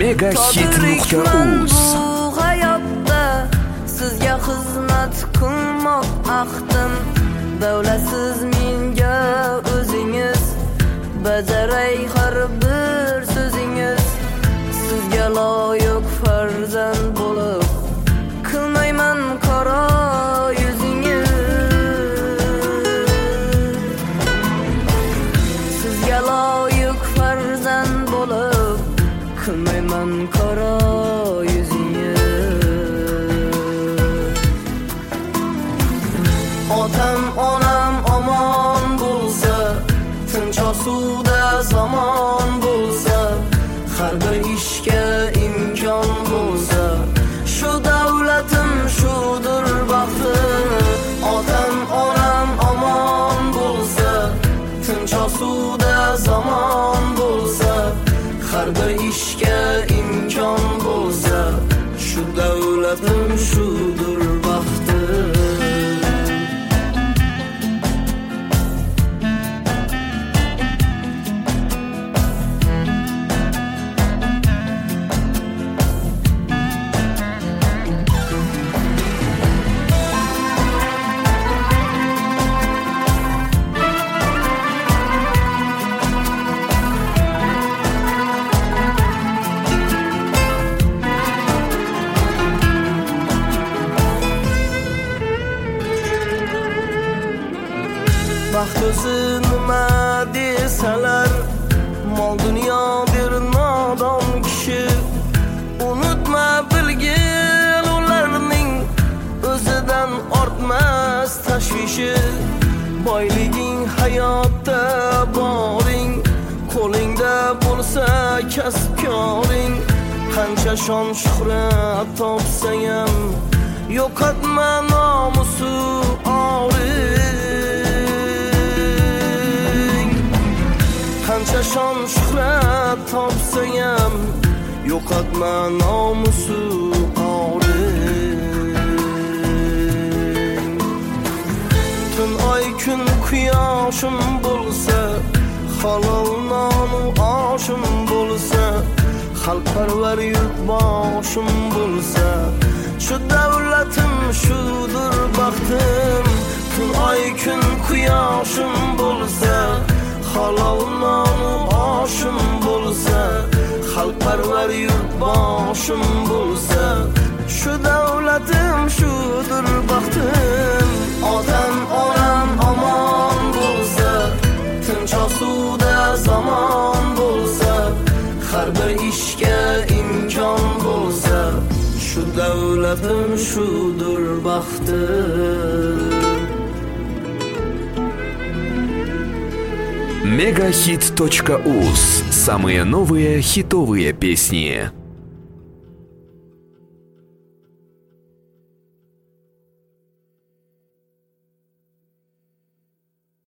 Megahit.uz hayotda sizga xizmat qilmoq ahdim. Davlatsiz menga o'zingiz bajaray har bir so'zingiz. Sizga loyiq farzand bo'lib qilmayman qaro yuzingiz. Sizga loyiq farzand bo'lib qilmayman qaro yuzingiz. Otam onam omon bo'lsa, tinch osuda zamon bo'lsa, har bir ishga imkon bo'lsa, shu davlatim shudir baxtim. Otam onam omon bo'lsa, tinch osuda zamon bo'lsa, har bir ishga imkon bo'lsa, shu davlatim shudir baxtim. Baxt o'zi nima desalar, mol dunyo bir nodon kishi. Unutma bilgin ularning o'zidan ortmas tashvishi. Boyliging hayotda boring, qo'lingda bo'lsa kasbkoring. Qancha shon shuhrat topsang ham yo'qotma nomusu oring. Qancha shon shuhrat topsang ham yo'qotma nomusu oring. Tun oy kun quyoshim bo'lsa, halol nonu oshim bo'lsa, xalqparvar yurtboshim bo'lsa, shu davlatim shudir baxtim. Tun oy kun quyoshim bo'lsa, halol nonu oshim bo'lsa, xalqparvar yurtboshim bo'lsa, shu davlatim shudir baxtim. Otam onam omon bo'lsa, tinch osuda zamon bo'lsa, har bir ishga imkon bo'lsa, shu davlatim shudir baxtim. Megahit.uz. Самые новые хитовые песни.